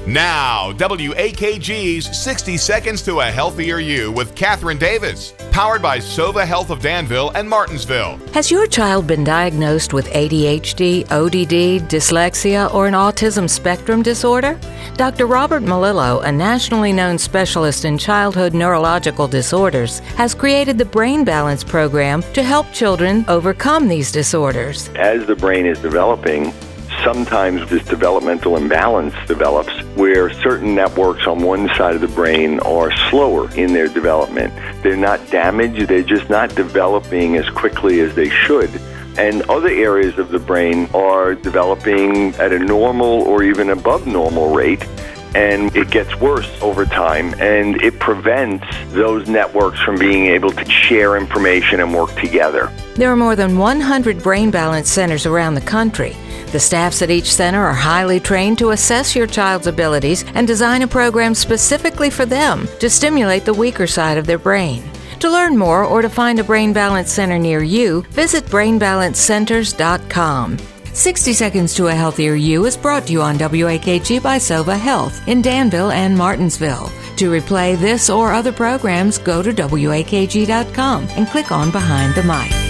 Now, WAKG's 60 Seconds to a Healthier You with Catherine Davis, powered by Sova Health of Danville and Martinsville. Has your child been diagnosed with ADHD, ODD, dyslexia, or an autism spectrum disorder? Dr. Robert Malillo, a nationally known specialist in childhood neurological disorders, has created the Brain Balance Program to help children overcome these disorders. As the brain is developing, sometimes this developmental imbalance develops where certain networks on one side of the brain are slower in their development. They're not damaged, they're just not developing as quickly as they should. And other areas of the brain are developing at a normal or even above normal rate, and it gets worse over time, and it prevents those networks from being able to share information and work together. There are more than 100 brain balance centers around the country. The staffs at each center are highly trained to assess your child's abilities and design a program specifically for them to stimulate the weaker side of their brain. To learn more or to find a Brain Balance Center near you, visit brainbalancecenters.com. 60 Seconds to a Healthier You is brought to you on WAKG by Sova Health in Danville and Martinsville. To replay this or other programs, go to WAKG.com and click on Behind the Mic.